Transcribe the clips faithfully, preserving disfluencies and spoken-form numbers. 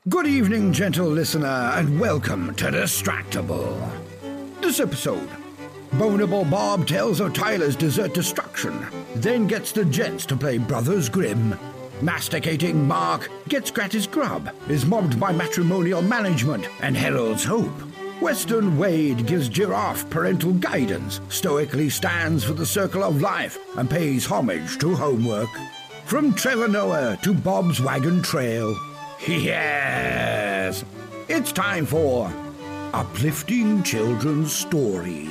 Good evening, gentle listener, and welcome to Distractable. This episode, Bonable Bob tells of Tyler's dessert destruction, then gets the Jets to play Brothers Grimm. Masticating Mark gets gratis grub, is mobbed by matrimonial management, and heralds hope. Western Wade gives Giraffe parental guidance, stoically stands for the circle of life, and pays homage to homework. From Trevor Noah to Bob's Wagon Trail. Yes! It's time for Uplifting Children's Stories.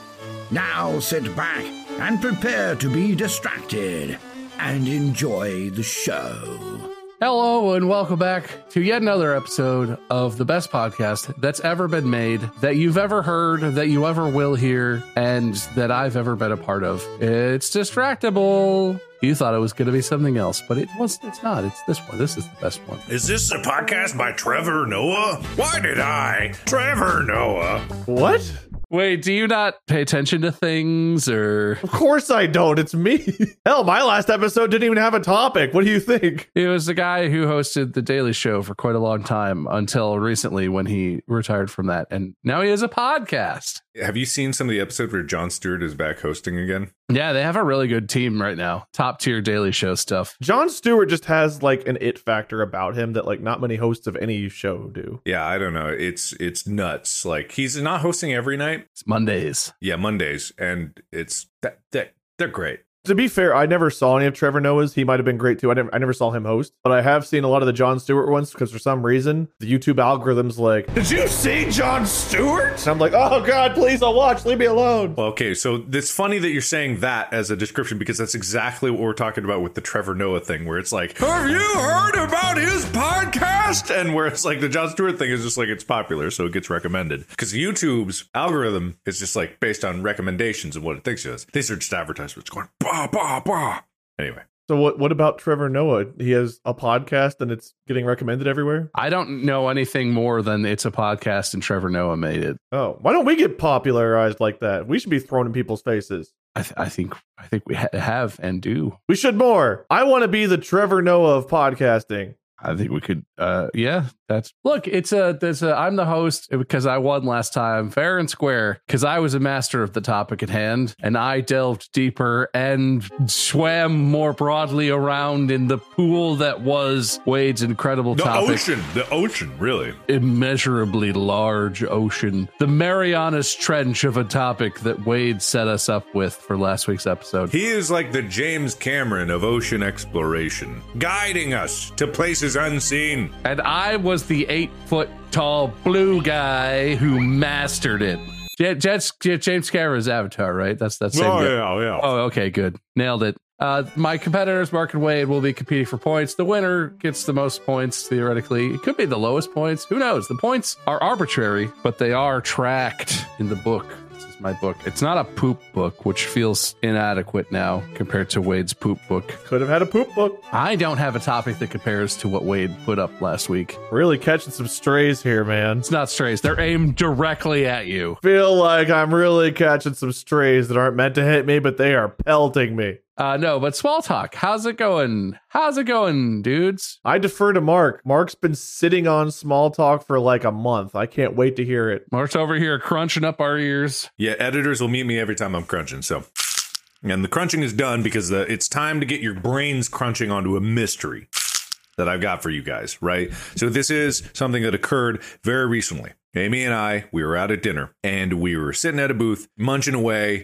Now sit back and prepare to be distracted and enjoy the show. Hello and welcome back to yet another episode of the best podcast that's ever been made, that you've ever heard, that you ever will hear, and that I've ever been a part of. It's Distractable. You thought it was going to be something else, but it was. It's not. It's this one. This is the best one. Is this a podcast by Trevor Noah? Why did I? Trevor Noah. What? Wait, do you not pay attention to things, or? Of course I don't. It's me. Hell, my last episode didn't even have a topic. What do you think? It was the guy who hosted The Daily Show for quite a long time until recently when he retired from that. And now he has a podcast. Have you seen some of the episodes where Jon Stewart is back hosting again? Yeah, they have a really good team right now. Top tier Daily Show stuff. Jon Stewart just has like an it factor about him that like not many hosts of any show do. Yeah, I don't know. It's it's nuts. Like, he's not hosting every night. It's Mondays. Yeah, Mondays. And it's that, that they're great. To be fair, I never saw any of Trevor Noah's. He might have been great too. I never, I never saw him host, but I have seen a lot of the Jon Stewart ones because for some reason the YouTube algorithm's like, "Did you see Jon Stewart?" And I'm like, "Oh God, please, I'll watch. Leave me alone." Well, okay, so it's funny that you're saying that as a description because that's exactly what we're talking about with the Trevor Noah thing, where it's like, "Have you heard about his podcast?" And where it's like the Jon Stewart thing is just like it's popular, so it gets recommended because YouTube's algorithm is just like based on recommendations and what it thinks it is. These are just advertisements going. Bah, bah, bah. Anyway. So what what about Trevor Noah? He has a podcast and it's getting recommended everywhere? I don't know anything more than it's a podcast and Trevor Noah made it. Oh, why don't we get popularized like that? We should be thrown in people's faces. I, th- I think I think we ha- have and do. We should more. I want to be the Trevor Noah of podcasting. I think we could, uh, yeah, that's, look, it's a, there's a, I'm the host because I won last time, fair and square, because I was a master of the topic at hand, and I delved deeper and swam more broadly around in the pool that was Wade's incredible the topic. The ocean, the ocean, really. Immeasurably large ocean. The Marianas Trench of a topic that Wade set us up with for last week's episode. He is like the James Cameron of ocean exploration, guiding us to places unseen. And I was the eight foot tall blue guy who mastered it. J- Jets, J- James Cameron's Avatar, right? That's that's. Oh yeah, yeah. Oh, okay, good, nailed it. Uh, my competitors, Mark and Wade, will be competing for points. The winner gets the most points, theoretically. It could be the lowest points. Who knows? The points are arbitrary, but they are tracked in the book. My book. It's not a poop book, which feels inadequate now compared to Wade's poop book. Could have had a poop book. I don't have a topic that compares to what Wade put up last week. Really catching some strays here, man. It's not strays. They're aimed directly at you. Feel like I'm really catching some strays that aren't meant to hit me, but they are pelting me. Uh, no, but small talk. How's it going? How's it going, dudes? I defer to Mark. Mark's been sitting on small talk for like a month. I can't wait to hear it. Mark's over here crunching up our ears. Yeah, editors will meet me every time I'm crunching, so. And the crunching is done because the, it's time to get your brains crunching onto a mystery that I've got for you guys, right? So this is something that occurred very recently. Amy and I, we were out at dinner, and we were sitting at a booth, munching away,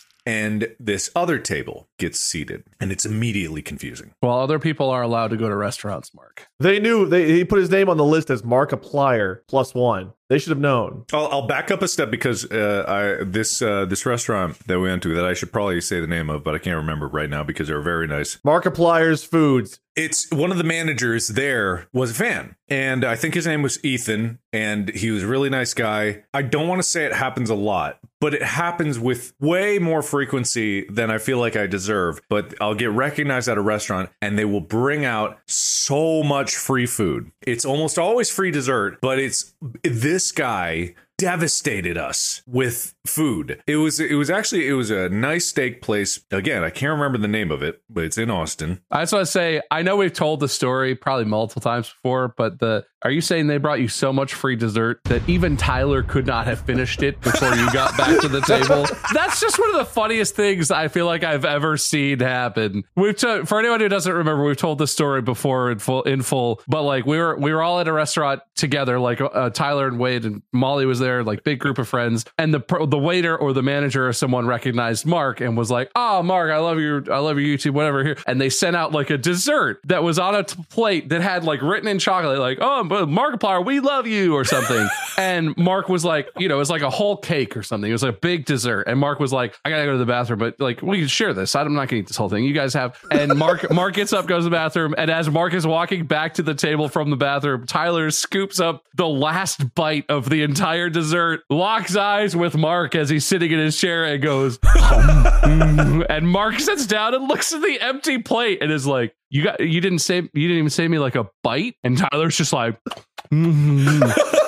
and this other table gets seated, and it's immediately confusing. Well, other people are allowed to go to restaurants, Mark. They knew. They, he put his name on the list as Markiplier plus one. They should have known. I'll, I'll back up a step because uh, I this uh, this restaurant that we went to that I should probably say the name of, but I can't remember right now because they were very nice. Markiplier's Foods. It's one of the managers there was a fan, and I think his name was Ethan, and he was a really nice guy. I don't want to say it happens a lot, but it happens with way more frequency than I feel like I deserve. But I'll get recognized at a restaurant, and they will bring out so much free food. It's almost always free dessert, but it's this guy devastated us with food. It was it was actually it was a nice steak place. Again, I can't remember the name of it, but it's in Austin. I just want to say, I know we've told the story probably multiple times before, but the are you saying they brought you so much free dessert that even Tyler could not have finished it before you got back to the table? That's just one of the funniest things I feel like I've ever seen happen. We've t- for anyone who doesn't remember, we've told this story before in full, in full. But like we were we were all at a restaurant together, like uh, Tyler and Wade and Molly was there, like big group of friends, and the the waiter or the manager or someone recognized Mark and was like, "Oh, Mark, I love your I love your YouTube, whatever." Here, and they sent out like a dessert that was on a t- plate that had like written in chocolate, like, "Oh, Markiplier, we love you," or something. And Mark was like, you know, it was like a whole cake or something. It was like a big dessert. And Mark was like, I gotta go to the bathroom, but like, we can share this. I'm not gonna eat this whole thing. You guys have. And Mark Mark gets up, goes to the bathroom. And as Mark is walking back to the table from the bathroom, Tyler scoops up the last bite of the entire dessert, locks eyes with Mark as he's sitting in his chair and goes, and Mark sits down and looks at the empty plate and is like, you got, you didn't say, you didn't even say me like a bite. And Tyler's just like, mm-hmm.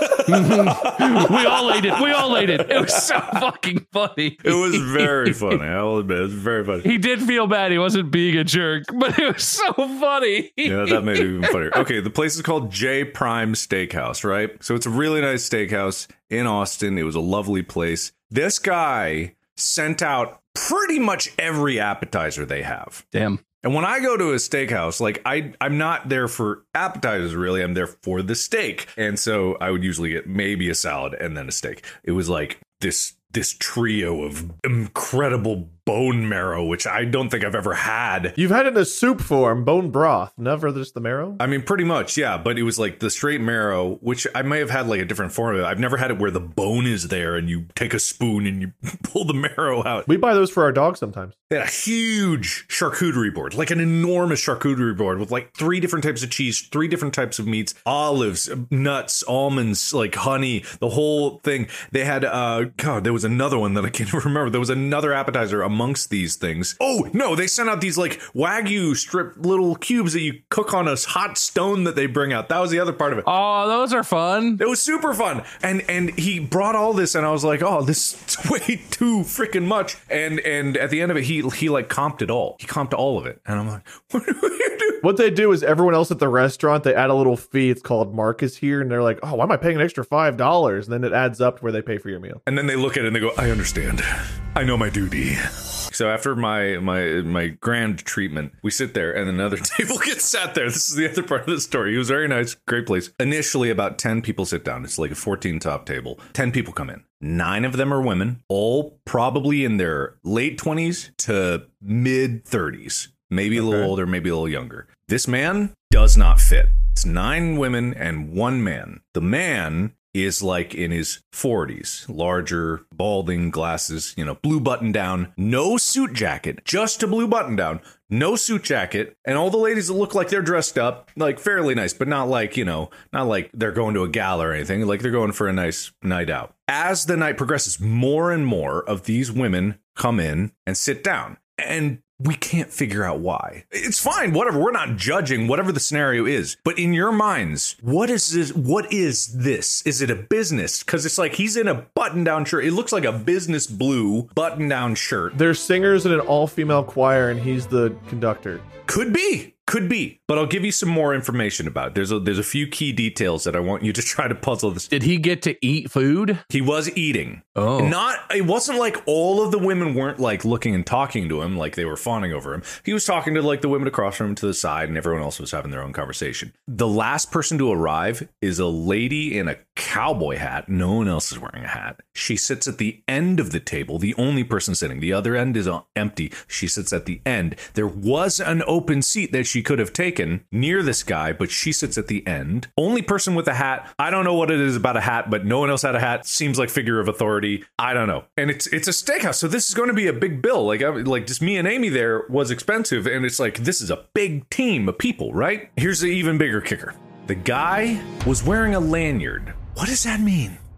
we all ate it. We all ate it. It was so fucking funny. It was very funny. I will admit, it was very funny. He did feel bad. He wasn't being a jerk, but it was so funny. Yeah, that made it even funnier. Okay, the place is called J Prime Steakhouse, right? So it's a really nice steakhouse in Austin. It was a lovely place. This guy sent out pretty much every appetizer they have. Damn. And when I go to a steakhouse, like I, I'm not there for appetizers, really. I'm there for the steak. And so I would usually get maybe a salad and then a steak. It was like this this trio of incredible bone marrow, which I don't think I've ever had. You've had it in a soup form, bone broth, never just the marrow? I mean, pretty much, yeah. But it was like the straight marrow, which I may have had like a different form of it. I've never had it where the bone is there and you take a spoon and you pull the marrow out. We buy those for our dog sometimes. They had a huge charcuterie board, like an enormous charcuterie board with like three different types of cheese, three different types of meats, olives, nuts, almonds, like honey, the whole thing. They had, uh, God, there was another one that I can't remember. There was another appetizer amongst these things. Oh, no, they sent out these like Wagyu strip little cubes that you cook on a hot stone that they bring out. That was the other part of it. Oh, those are fun. It was super fun. And and he brought all this and I was like, oh, this is way too freaking much. And and at the end of it, he he like comped it all. He comped all of it. And I'm like, what do we do? What they do is everyone else at the restaurant, they add a little fee. It's called Marcus here. And they're like, oh, why am I paying an extra five dollars? And then it adds up to where they pay for your meal. And then they look at it and they go, I understand. I know my duty. So after my my my grand treatment, we sit there and another table gets sat there. This is the other part of the story. It was very nice, great place. Initially, about ten people sit down. It's like a fourteen top table. ten people come in. Nine of them are women, all probably in their late twenties to mid thirties. Maybe a little Okay. older, maybe a little younger. This man does not fit. It's nine women and one man. The man is like in his forties, larger, balding, glasses, you know, blue button down, no suit jacket, just a blue button down, no suit jacket, and all the ladies that look like they're dressed up, like fairly nice, but not like, you know, not like they're going to a gala or anything, like they're going for a nice night out. As the night progresses, more and more of these women come in and sit down, and we can't figure out why. It's fine, whatever. We're not judging whatever the scenario is. But in your minds, what is this? What is this? Is it a business? Because it's like he's in a button-down shirt. It looks like a business blue button-down shirt. They're singers in an all-female choir, and he's the conductor. Could be. Could be. But I'll give you some more information about it. There's a, there's a few key details that I want you to try to puzzle this. Did he get to eat food? He was eating. Oh. Not, it wasn't like all of the women weren't like looking and talking to him like they were fawning over him. He was talking to like the women across from him to the side, and everyone else was having their own conversation. The last person to arrive is a lady in a cowboy hat. No one else is wearing a hat. She sits at the end of the table, the only person sitting. The other end is empty. She sits at the end. There was an open seat that she could have taken near this guy, but she sits at the end. Only person with a hat. I don't know what it is about a hat, but no one else had a hat. Seems like figure of authority. I don't know. And it's it's a steakhouse, so this is going to be a big bill. Like I, like just me and Amy there was expensive, and it's like this is a big team of people, right? Here's the even bigger kicker. The guy was wearing a lanyard. What does that mean?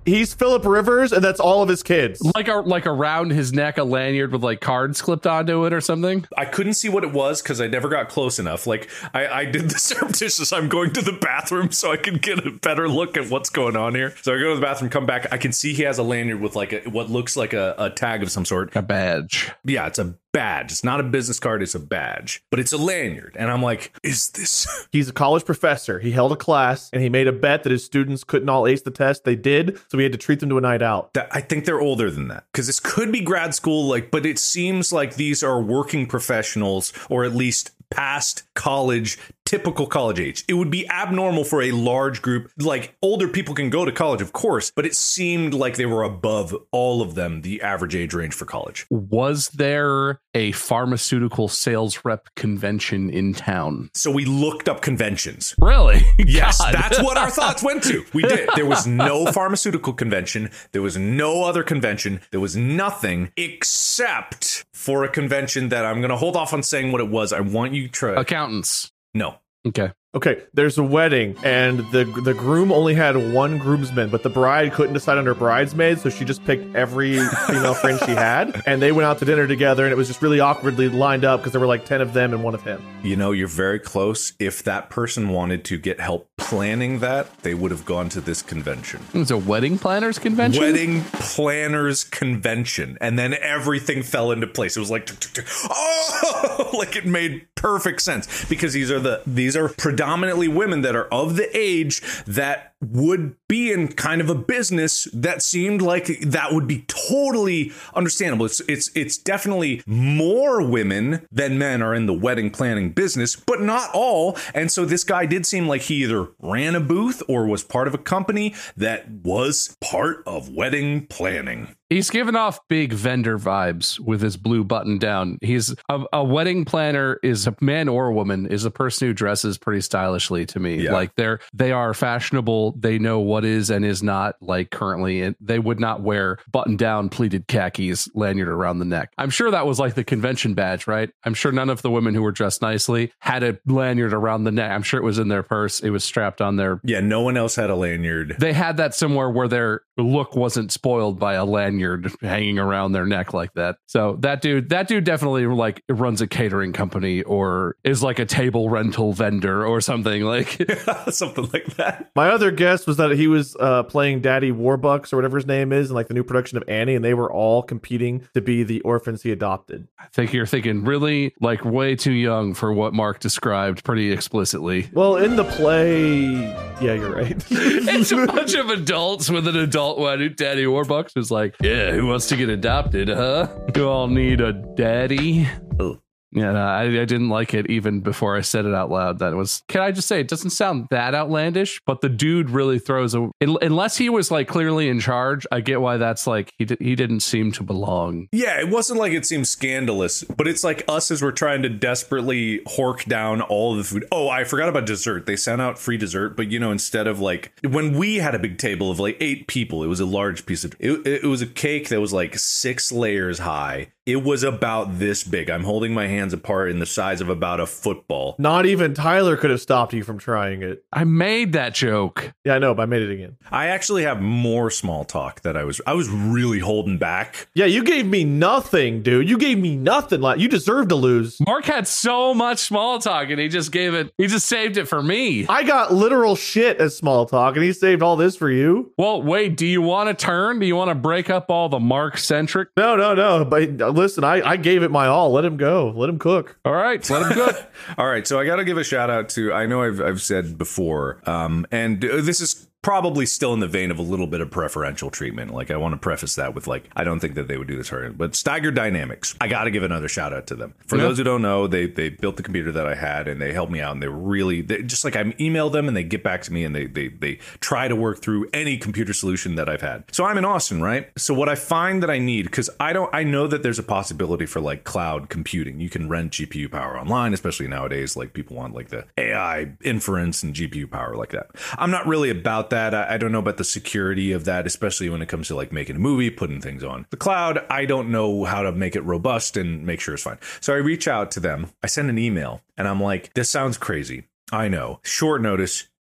He's Philip Rivers, and that's all of his kids. Like a, like around his neck, a lanyard with like cards clipped onto it or something. I couldn't see what it was because I never got close enough. Like I, I did the surreptitious. I'm going to the bathroom so I can get a better look at what's going on here. So I go to the bathroom, come back. I can see he has a lanyard with like a, what looks like a, a tag of some sort. A badge. Yeah, it's a badge. It's not a business card. It's a badge, but it's a lanyard. And I'm like, is this? He's a college professor. He held a class and he made a bet that his students couldn't all ace the test. They did. So he had to treat them to a night out. That, I think they're older than that because this could be grad school. Like, but it seems like these are working professionals or at least past college, typical college age. It would be abnormal for a large group. Like older people can go to college, of course, but it seemed like they were above all of them, the average age range for college. Was there a pharmaceutical sales rep convention in town? So we looked up conventions. Really? Yes, God. That's what our thoughts went to. We did. There was no pharmaceutical convention. There was no other convention. There was nothing except for a convention that I'm going to hold off on saying what it was. I want you to try. Accountants. No. Okay. Okay, there's a wedding, and the the groom only had one groomsman, but the bride couldn't decide on her bridesmaids, so she just picked every female friend she had, and they went out to dinner together, and it was just really awkwardly lined up because there were like ten of them and one of him. You know, you're very close. If that person wanted to get help planning that, they would have gone to this convention. It was a wedding planners convention? Wedding planners convention. And then everything fell into place. It was like, oh, like it made perfect sense because these are the these are predominantly women that are of the age that would be in kind of a business that seemed like that would be totally understandable. It's it's it's definitely more women than men are in the wedding planning business, but not all. And so this guy did seem like he either ran a booth or was part of a company that was part of wedding planning. He's giving off big vendor vibes with his blue button down. He's a, a wedding planner is a man or a woman is a person who dresses pretty stylishly to me. Yeah. Like they're they are fashionable. They know what is and is not like currently. And they would not wear button down pleated khakis lanyard around the neck. I'm sure that was like the convention badge, right? I'm sure none of the women who were dressed nicely had a lanyard around the neck. I'm sure it was in their purse. It was strapped on their. Yeah, no one else had a lanyard. They had that somewhere where their look wasn't spoiled by a lanyard hanging around their neck like that. So that dude, that dude definitely like runs a catering company or is like a table rental vendor or something like something like that. My other guess was that he was uh, playing Daddy Warbucks or whatever his name is in like the new production of Annie, and they were all competing to be the orphans he adopted. I think you're thinking really like way too young for what Mark described pretty explicitly. Well, in the play, yeah, you're right. It's a bunch of adults with an adult one who Daddy Warbucks is like, yeah, who wants to get adopted, huh? You all need a daddy. Oh. Yeah, no, I, I didn't like it even before I said it out loud. That was, can I just say, it doesn't sound that outlandish, but the dude really throws a, unless he was like clearly in charge, I get why that's like, he, di- he didn't seem to belong. Yeah, it wasn't like it seemed scandalous, but it's like us as we're trying to desperately hork down all of the food. Oh, I forgot about dessert. They sent out free dessert, but you know, instead of like, when we had a big table of like eight people, it was a large piece of, it, it was a cake that was like six layers high. It was about this big. I'm holding my hands apart in the size of about a football. Not even Tyler could have stopped you from trying it. I made that joke. Yeah, I know, but I made it again. I actually have more small talk that I was I was really holding back. Yeah, you gave me nothing, dude. You gave me nothing. Like you deserve to lose. Mark had so much small talk and he just gave it, he just saved it for me. I got literal shit as small talk and he saved all this for you. Well, wait, do you want to turn? Do you want to break up all the Mark centric? No, no, no. But listen, I, I gave it my all. Let him go. Let him cook. All right, let him cook. All right, so I got to give a shout out to, I know I've I've said before, um, and this is probably still in the vein of a little bit of preferential treatment. Like, I want to preface that with, like, I don't think that they would do this hard, but Steiger Dynamics, I got to give another shout out to them. For yeah. those who don't know, they they built the computer that I had, and they helped me out, and they really, they, just like I emailed them, and they get back to me, and they, they, they try to work through any computer solution that I've had. So I'm in Austin, right? So what I find that I need, because I don't, I know that there's a possibility for, like, cloud computing. You can rent G P U power online, especially nowadays, like, people want, like, the A I inference and G P U power like that. I'm not really about that. I, I don't know about the security of that, especially when it comes to like making a movie, putting things on the cloud. I don't know how to make it robust and make sure it's fine. So I reach out to them. I send an email and I'm like, this sounds crazy. I know. Short notice.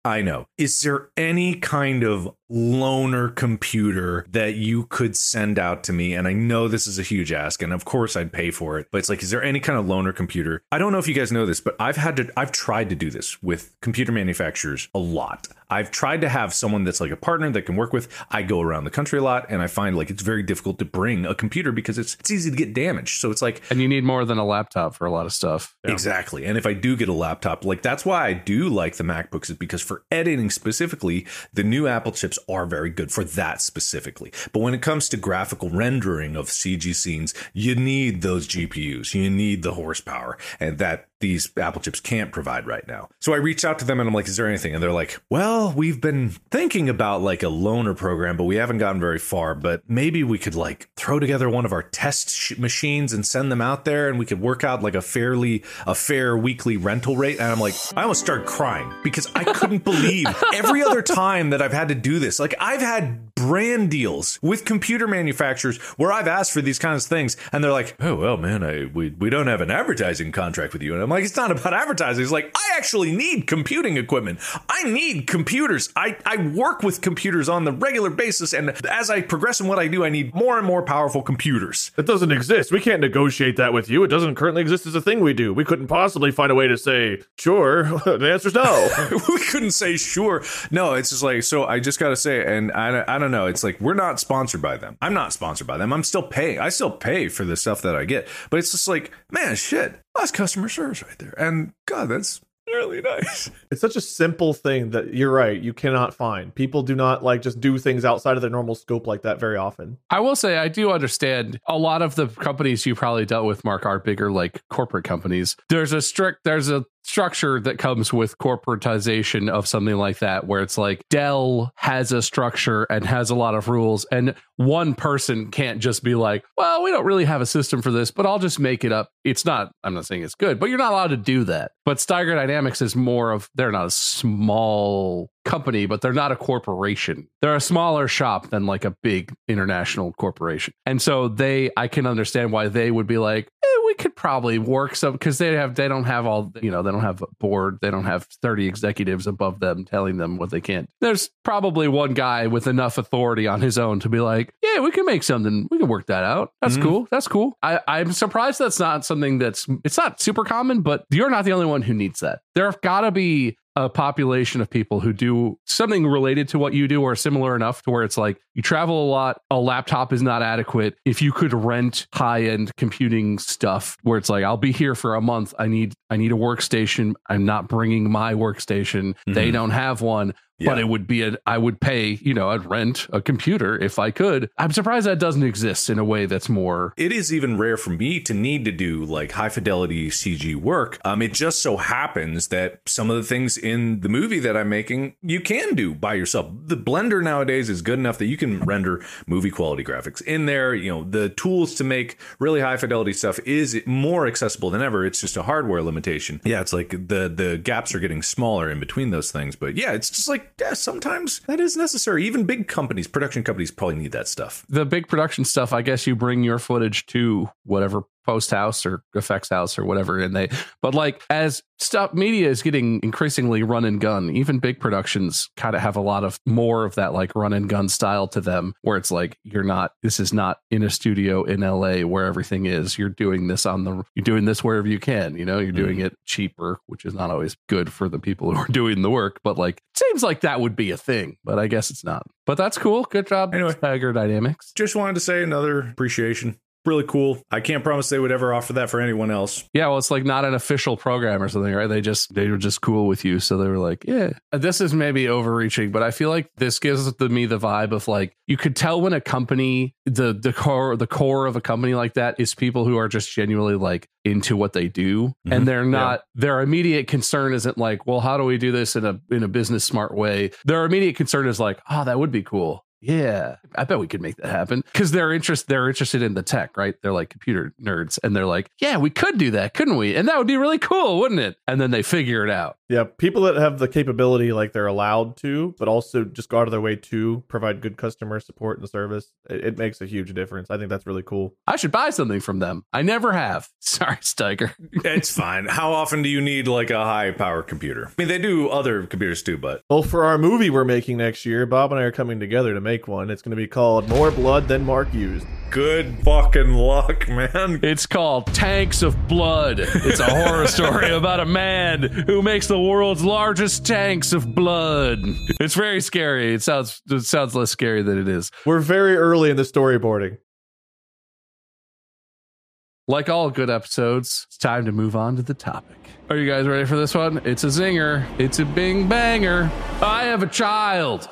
I know. Is there any kind of loaner computer that you could send out to me? And I know this is a huge ask, and of course I'd pay for it, but it's like, is there any kind of loaner computer? I don't know if you guys know this, but I've had to, I've tried to do this with computer manufacturers a lot. I've tried to have someone that's like a partner that can work with. I go around the country a lot, and I find like it's very difficult to bring a computer because it's it's easy to get damaged. So it's like, and you need more than a laptop for a lot of stuff. Yeah. Exactly. And if I do get a laptop, like that's why I do like the MacBooks, is because for editing specifically, the new Apple chips are very good for that specifically. But when it comes to graphical rendering of C G scenes, you need those G P Us, you need the horsepower, and that these Apple chips can't provide right now. So I reached out to them and I'm like, is there anything? And they're like, well, we've been thinking about like a loaner program, but we haven't gotten very far. But maybe we could like throw together one of our test sh- machines and send them out there, and we could work out like a fairly, a fair weekly rental rate. And I'm like, I almost started crying because I couldn't believe every other time that I've had to do this. Like I've had brand deals with computer manufacturers where I've asked for these kinds of things, and they're like, oh, well, man, I we, we don't have an advertising contract with you. And I'm like, it's not about advertising. It's like, I actually need computing equipment. I need computers. I, I work with computers on the regular basis. And as I progress in what I do, I need more and more powerful computers. It doesn't exist. We can't negotiate that with you. It doesn't currently exist as a thing we do. We couldn't possibly find a way to say, sure. The answer's no. We couldn't say sure. No, it's just like, so I just got to say, and I, I don't know. It's like, we're not sponsored by them. I'm not sponsored by them. I'm still paying. I still pay for the stuff that I get. But it's just like, man, shit. That's customer service right there. And God, that's really nice. It's such a simple thing that you're right. You cannot find. People do not like just do things outside of their normal scope like that very often. I will say I do understand a lot of the companies you probably dealt with, Mark, are bigger like corporate companies. There's a strict, there's a structure that comes with corporatization of something like that, where it's like Dell has a structure and has a lot of rules, and one person can't just be like, well, we don't really have a system for this, but I'll just make it up. It's not, I'm not saying it's good, but you're not allowed to do that. But Steiger Dynamics is more of, they're not a small company, but they're not a corporation. They're a smaller shop than like a big international corporation. And so they, I can understand why they would be like, eh, we could probably work some, because they have, they don't have all, you know, they don't have a board. They don't have thirty executives above them telling them what they can't. There's probably one guy with enough authority on his own to be like, yeah, we can make something. We can work that out. That's mm-hmm. cool. That's cool. I, I'm surprised that's not something that's, it's not super common, but you're not the only one who needs that. There have got to be a population of people who do something related to what you do or similar enough to where it's like you travel a lot, a laptop is not adequate. If you could rent high-end computing stuff where it's like, I'll be here for a month, I need I need a workstation, I'm not bringing my workstation, mm-hmm. they don't have one. Yeah. But it would be a, I would pay, you know, I'd rent a computer if I could. I'm surprised that doesn't exist in a way that's more. It is even rare for me to need to do like high fidelity C G work. Um, it just so happens that some of the things in the movie that I'm making, you can do by yourself. The Blender nowadays is good enough that you can render movie quality graphics in there. You know, the tools to make really high fidelity stuff is more accessible than ever. It's just a hardware limitation. Yeah, it's like the, the gaps are getting smaller in between those things. But yeah, it's just like, yeah, sometimes that is necessary. Even big companies, production companies probably need that stuff. The big production stuff, I guess you bring your footage to whatever post house or effects house or whatever, and they, but like as stuff media is getting increasingly run and gun, even big productions kind of have a lot of more of that like run and gun style to them, where it's like, you're not, this is not in a studio in L A where everything is, you're doing this on the, you're doing this wherever you can, you know, you're doing mm. it cheaper, which is not always good for the people who are doing the work, but like it seems like that would be a thing, but I guess it's not. But that's cool. Good job, anyway, Steiger Dynamics. Just wanted to say another appreciation. Really cool. I can't promise they would ever offer that for anyone else. Yeah, well, it's like not an official program or something, right? They just, they were just cool with you. So they were like, yeah, this is maybe overreaching, but I feel like this gives the, me the vibe of like, you could tell when a company, the, the core, the core of a company like that is people who are just genuinely like into what they do. Mm-hmm. And they're not, yeah. their immediate concern isn't like, well, how do we do this in a, in a business smart way? Their immediate concern is like, oh, that would be cool. Yeah, I bet we could make that happen because they're interest they're interested in the tech, right? They're like computer nerds, and they're like, yeah, we could do that, couldn't we? And that would be really cool, wouldn't it? And then they figure it out. Yeah, people that have the capability, like they're allowed to, but also just go out of their way to provide good customer support and service. It, it makes a huge difference. I think that's really cool. I should buy something from them. I never have. Sorry, Steiger. It's fine. How often do you need like a high power computer? I mean, they do other computers too, but Well, for our movie we're making next year, Bob and I are coming together to make one. It's going to be called More Blood Than Mark Used. good fucking luck, man. It's called Tanks of Blood. It's a horror story about a man who makes the world's largest tanks of blood. It's very scary. It sounds it sounds less scary than it is. We're very early in the storyboarding. Like all good episodes, it's time to move on to the topic. Are you guys ready for this one? It's a zinger. It's a bing banger. I have a child.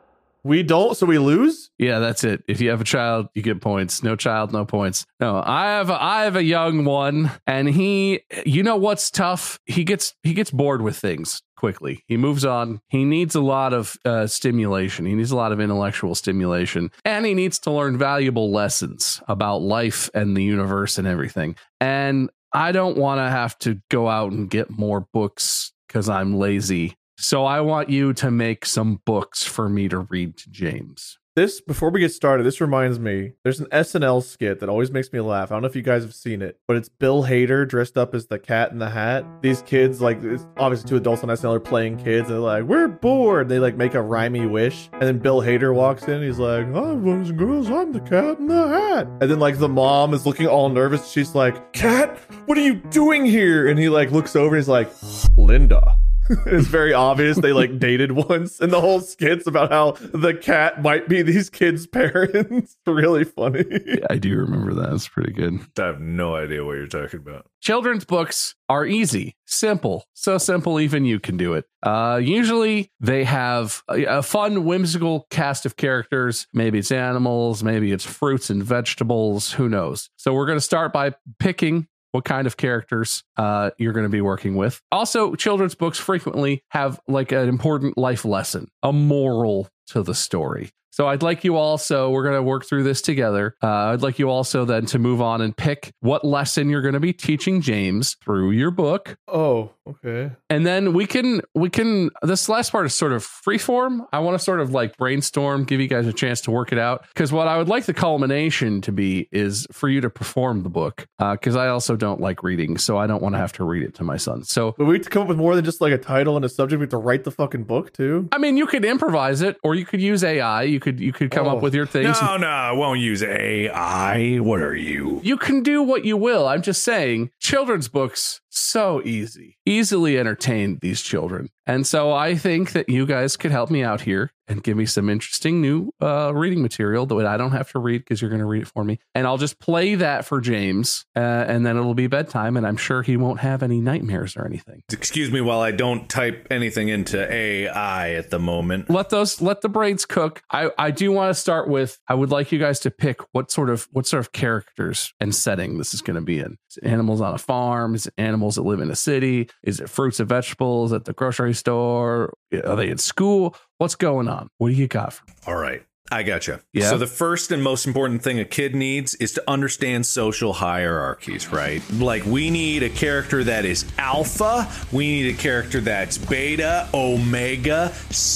We don't, so we lose? Yeah, that's it. If you have a child, you get points. No child, no points. No, I have a, I have a young one, and he, you know what's tough? He gets he gets bored with things quickly. He moves on. He needs a lot of uh, stimulation. He needs a lot of intellectual stimulation, and he needs to learn valuable lessons about life and the universe and everything. And I don't want to have to go out and get more books because I'm lazy. So I want you to make some books for me to read to James. This, before we get started, this reminds me, there's an S N L skit that always makes me laugh. I don't know if you guys have seen it, but it's Bill Hader dressed up as the Cat in the Hat. These kids, like, it's obviously two adults on S N L are playing kids, and they're like, we're bored. They, like, make a rhymey wish, and then Bill Hader walks in, he's like, oh, boys and girls, I'm the Cat in the Hat. And then, like, the mom is looking all nervous. She's like, Cat, what are you doing here? And he, like, looks over, and he's like, Linda. It's very obvious they like dated once, and the whole skit's about how the cat might be these kids' parents. Really funny. Yeah, I do remember that. It's pretty good. I have no idea what you're talking about. Children's books are easy, simple, so simple even you can do it. Uh, usually they have a, a fun, whimsical cast of characters. Maybe it's animals, maybe it's fruits and vegetables, who knows? So we're going to start by picking what kind of characters uh, you're going to be working with. Also, children's books frequently have like an important life lesson, a moral to the story. So I'd like you also, we're going to work through this together. Uh, I'd like you also then to move on and pick what lesson you're going to be teaching James through your book. Oh, okay. And then we can, we can, this last part is sort of freeform. I want to sort of like brainstorm, give you guys a chance to work it out. Because what I would like the culmination to be is for you to perform the book. Because uh, I also don't like reading, so I don't want to have to read it to my son. So but we have to come up with more than just like a title and a subject. We have to write the fucking book too. I mean, you could improvise it, or you could use A I. You could you could come Oh. up with your things. No, no, I won't use A I. What are you? You can do what you will. I'm just saying, children's books, so easy. Easily entertain these children. And so I think that you guys could help me out here and give me some interesting new uh, reading material that I don't have to read because you're going to read it for me. And I'll just play that for James, uh, and then it'll be bedtime, and I'm sure he won't have any nightmares or anything. Excuse me while I don't type anything into A I at the moment. Let those, let the brains cook. I, I do want to start with, I would like you guys to pick what sort of, what sort of characters and setting this is going to be in. Is it animals on a farm? Is it animals that live in a city? Is it fruits and vegetables at the grocery store? Are they in school? What's going on? What do you got for me? All right. I gotcha. Yeah. So the first and most important thing a kid needs is to understand social hierarchies, right? Like we need a character that is alpha. We need a character that's beta, omega,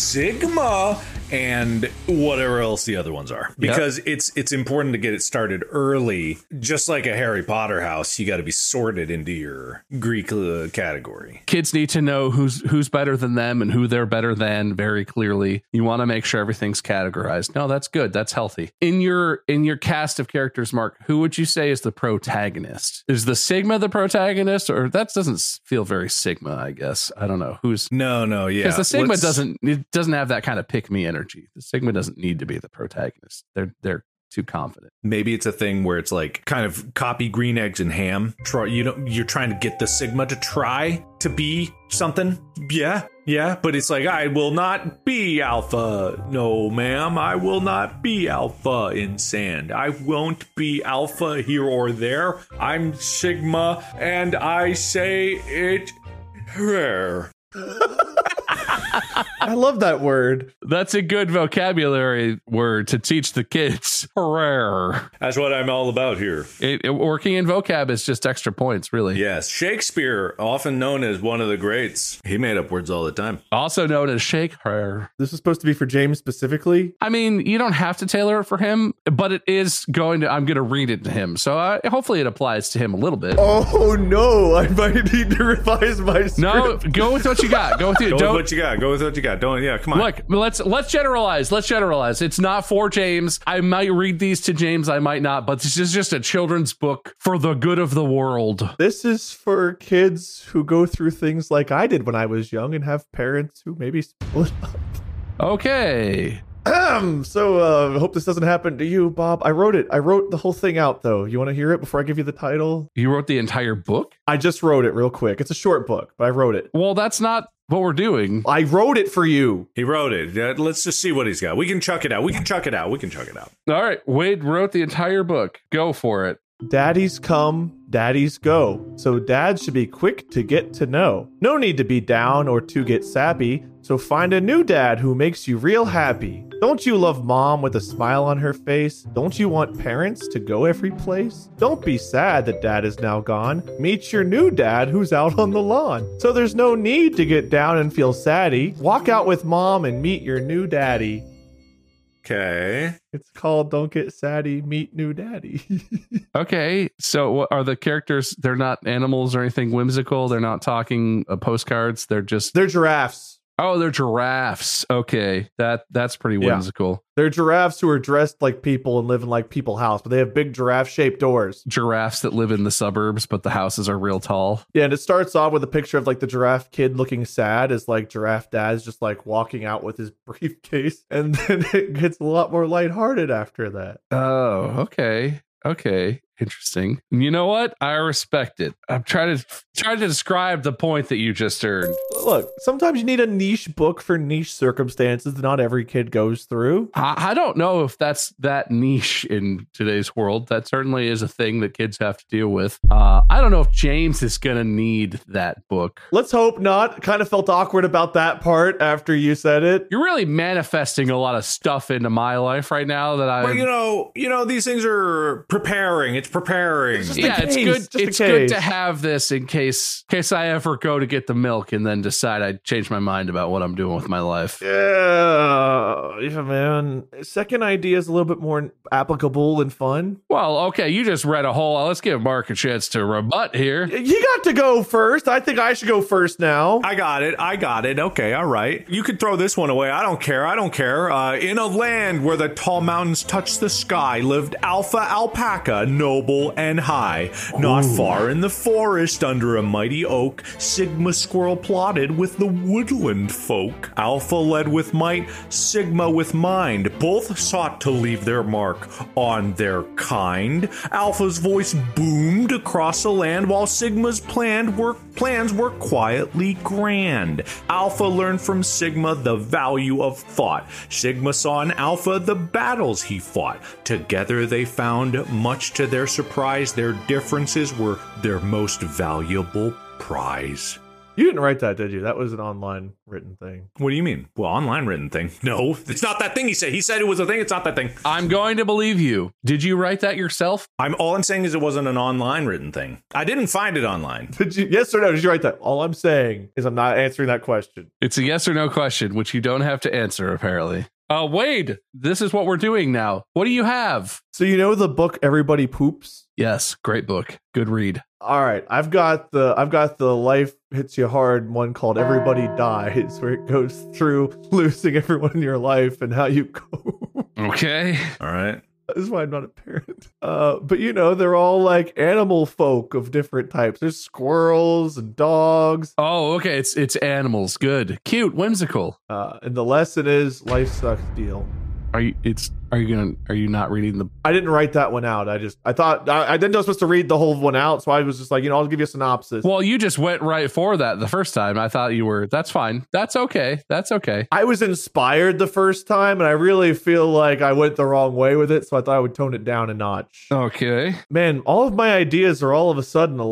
sigma, and whatever else the other ones are. Because yep. it's it's important to get it started early. Just like a Harry Potter house, you got to be sorted into your Greek uh, category. Kids need to know who's who's better than them and who they're better than very clearly. You want to make sure everything's categorized. No, that's good. That's healthy. In your in your cast of characters, Mark, who would you say is the protagonist? Is the Sigma the protagonist, or that doesn't feel very Sigma? I guess I don't know who's. No, no, yeah. Because the Sigma Let's... doesn't it doesn't have that kind of pick me energy. The Sigma doesn't need to be the protagonist. They're they're too confident. Maybe it's a thing where it's like kind of copy Green Eggs and Ham. Try, you know, you're trying to get the Sigma to try to be something. Yeah, yeah. But it's like, I will not be alpha. No, ma'am, I will not be alpha in sand. I won't be alpha here or there. I'm Sigma, and I say it rare. I love that word. That's a good vocabulary word to teach the kids. Rare. That's what I'm all about here. It, it, working in vocab is just extra points, really. Yes. Shakespeare, often known as one of the greats. He made up words all the time. Also known as Shakespeare. This is supposed to be for James specifically. I mean, you don't have to tailor it for him, but it is going to, I'm going to read it to him. So uh, hopefully it applies to him a little bit. Oh, no. I might need to revise my script. No, go with what you got. Go with, you. Go Don't, with what you got. Go with what you got. Don't, yeah, come on. Look, let's let's generalize. Let's generalize. It's not for James. I might read these to James. I might not. But this is just a children's book for the good of the world. This is for kids who go through things like I did when I was young and have parents who maybe split up. Okay. Um, so uh, I hope this doesn't happen to you, Bob. I wrote it. I wrote the whole thing out, though. You want to hear it before I give you the title? You wrote the entire book? I just wrote it real quick. It's a short book, but I wrote it. Well, that's not what we're doing. I wrote it for you. He wrote it. Uh, let's just see what he's got. We can chuck it out. We can chuck it out. We can chuck it out. All right. Wade wrote the entire book. Go for it. Daddies come, daddies go. So dads should be quick to get to know. No need to be down or to get sappy. So find a new dad who makes you real happy. Don't you love mom with a smile on her face? Don't you want parents to go every place? Don't be sad that dad is now gone. Meet your new dad who's out on the lawn. So there's no need to get down and feel saddy. Walk out with mom and meet your new daddy. Okay. It's called Don't Get Saddy, Meet New Daddy. Okay. So what are the characters? They're not animals or anything whimsical. They're not talking uh, postcards. They're just... They're giraffes. Oh, they're giraffes. Okay. That That's pretty whimsical. Yeah. They're giraffes who are dressed like people and live in like people house, but they have big giraffe-shaped doors. Giraffes that live in the suburbs, but the houses are real tall. Yeah, and it starts off with a picture of like the giraffe kid looking sad as like giraffe dad's just like walking out with his briefcase. And then it gets a lot more lighthearted after that. Oh, okay. Okay. Interesting. You know what? I respect it. I'm trying to trying to describe the point that you just earned. Look, sometimes you need a niche book for niche circumstances that not every kid goes through. I, I don't know if that's that niche in today's world. That certainly is a thing that kids have to deal with. Uh, I don't know if James is going to need that book. Let's hope not. Kind of felt awkward about that part after you said it. You're really manifesting a lot of stuff into my life right now that I. Well, you know, you know, these things are preparing. It's preparing. It's yeah, case, it's good. It's good good to have this in case in case I ever go to get the milk and then decide I change my mind about what I'm doing with my life. Yeah, yeah, man. Second idea is a little bit more applicable and fun. Well, okay, you just read a whole. Let's give Mark a chance to rebut here. You got to go first. I think I should go first now. I got it. I got it. Okay, all right. You could throw this one away. I don't care. I don't care. Uh, in a land where the tall mountains touch the sky lived Alpha Alpaca, noble and high. Not Ooh. Far in the forest under a mighty oak, Sigma Squirrel plotted with the woodland folk. Alpha led with might, Sigma with mind. Both sought to leave their mark on their kind. Alpha's voice boomed across the land while Sigma's planned work plans were quietly grand. Alpha learned from Sigma the value of thought. Sigma saw in Alpha the battles he fought. Together they found, much to their surprise, their differences were their most valuable prize. You didn't write that, did you? That was an online written thing. What do you mean? Well, online written thing. No, it's not that thing he said. He said it was a thing. It's not that thing. I'm going to believe you. Did you write that yourself? I'm all I'm saying is it wasn't an online written thing. I didn't find it online. Did you? Yes or no? Did you write that? All I'm saying is I'm not answering that question. It's a yes or no question, which you don't have to answer, apparently. Uh, Wade, this is what we're doing now. What do you have? So you know the book Everybody Poops? Yes, great book. Good read. All right, I've got the I've got the Life Hits You Hard one called Everybody Dies, where it goes through losing everyone in your life and how you go. Okay. All right. This is why I'm not a parent. Uh, but you know, they're all like animal folk of different types. There's squirrels and dogs. Oh, okay. It's it's animals. Good, cute, whimsical. Uh, and the lesson is life sucks. Deal. Are you? It's. Are you gonna? Are you not reading the? I didn't write that one out. I just. I thought. I, I didn't know I was supposed to read the whole one out, so I was just like, you know, I'll give you a synopsis. Well, you just went right for that the first time. I thought you were. That's fine. That's okay. That's okay. I was inspired the first time, and I really feel like I went the wrong way with it, so I thought I would tone it down a notch. Okay. Man, all of my ideas are all of a sudden a lot